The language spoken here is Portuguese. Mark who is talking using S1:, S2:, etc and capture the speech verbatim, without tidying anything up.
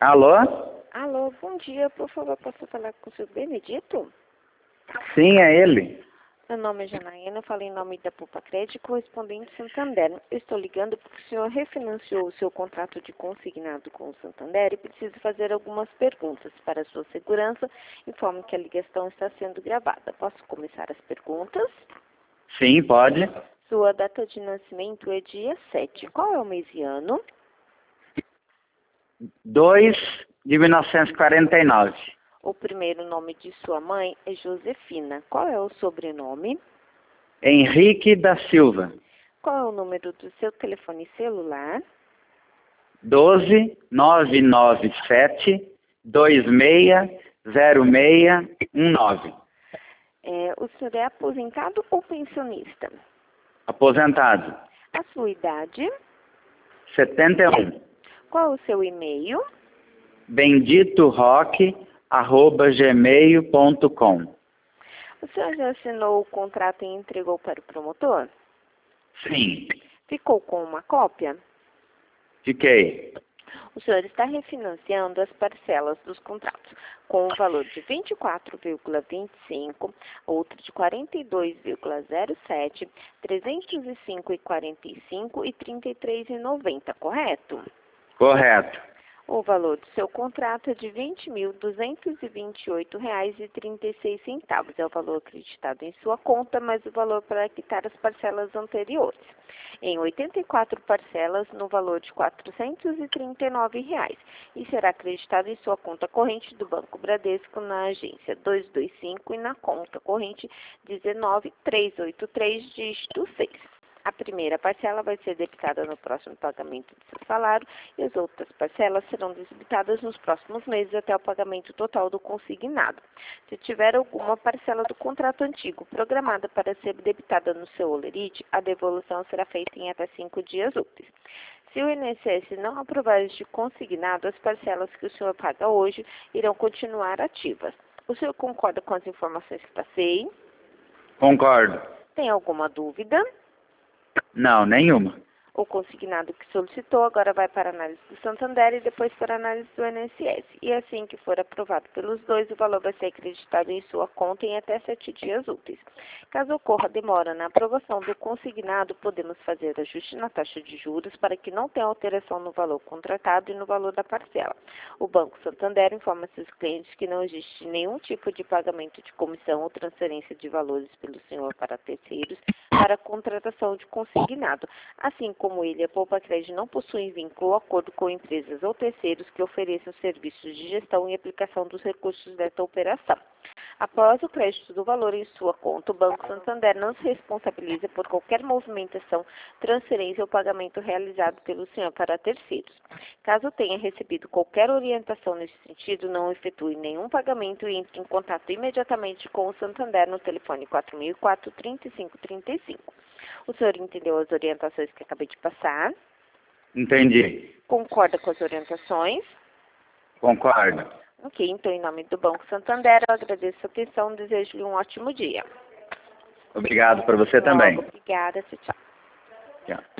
S1: Alô?
S2: Alô, bom dia. Por favor, posso falar com o senhor Benedito?
S1: Sim, é ele.
S2: Meu nome é Janaína, eu falo em nome da Poupa Crédito, correspondente Santander. Eu estou ligando porque o senhor refinanciou o seu contrato de consignado com o Santander e precisa fazer algumas perguntas. Para a sua segurança, informe que a ligação está sendo gravada. Posso começar as perguntas?
S1: Sim, pode.
S2: Sua data de nascimento é dia sete. Qual é o mês e ano?
S1: dois de mil novecentos e quarenta e nove.
S2: O primeiro nome de sua mãe é Josefina. Qual é o sobrenome?
S1: Henrique da Silva.
S2: Qual é o número do seu telefone celular?
S1: doze, nove nove sete, dois seis zero seis um nove.
S2: É, o senhor é aposentado ou pensionista?
S1: Aposentado.
S2: A sua idade?
S1: setenta e um.
S2: Qual é o seu e-mail?
S1: benditorock arroba gmail ponto com.
S2: O senhor já assinou o contrato e entregou para o promotor?
S1: Sim.
S2: Ficou com uma cópia?
S1: Fiquei.
S2: O senhor está refinanciando as parcelas dos contratos com o valor de vinte e quatro vírgula vinte e cinco, outro de quarenta e dois vírgula zero sete, trezentos e cinco vírgula quarenta e cinco e trinta e três vírgula noventa, correto?
S1: Correto.
S2: O valor do seu contrato é de vinte mil duzentos e vinte e oito reais e trinta e seis centavos. É o valor acreditado em sua conta, mais o valor para quitar as parcelas anteriores. Em oitenta e quatro parcelas, no valor de quatrocentos e trinta e nove reais. E será acreditado em sua conta corrente do Banco Bradesco na agência duzentos e vinte e cinco e na conta corrente dezenove mil trezentos e oitenta e três, dígito seis. A primeira parcela vai ser debitada no próximo pagamento do seu salário e as outras parcelas serão debitadas nos próximos meses até o pagamento total do consignado. Se tiver alguma parcela do contrato antigo programada para ser debitada no seu holerite, a devolução será feita em até cinco dias úteis. Se o I N S S não aprovar este consignado, as parcelas que o senhor paga hoje irão continuar ativas. O senhor concorda com as informações que passei?
S1: Concordo.
S2: Tem alguma dúvida?
S1: Não, nenhuma.
S2: O consignado que solicitou agora vai para a análise do Santander e depois para a análise do I N S S. E assim que for aprovado pelos dois, o valor vai ser acreditado em sua conta em até sete dias úteis. Caso ocorra demora na aprovação do consignado, podemos fazer ajuste na taxa de juros para que não tenha alteração no valor contratado e no valor da parcela. O Banco Santander informa seus clientes que não existe nenhum tipo de pagamento de comissão ou transferência de valores pelo senhor para terceiros para a contratação de consignado. Assim como ele, a Poupa Crédito não possui vínculo ou acordo com empresas ou terceiros que ofereçam serviços de gestão e aplicação dos recursos desta operação. Após o crédito do valor em sua conta, o Banco Santander não se responsabiliza por qualquer movimentação, transferência ou pagamento realizado pelo senhor para terceiros. Caso tenha recebido qualquer orientação nesse sentido, não efetue nenhum pagamento e entre em contato imediatamente com o Santander no telefone quatro mil e quatro, trinta e cinco trinta e cinco. O senhor entendeu as orientações que acabei de passar?
S1: Entendi.
S2: Concorda com as orientações?
S1: Concordo.
S2: Ok, então em nome do Banco Santander, eu agradeço a atenção e desejo-lhe um ótimo dia.
S1: Obrigado para você também.
S2: Obrigada, tchau.
S1: Tchau.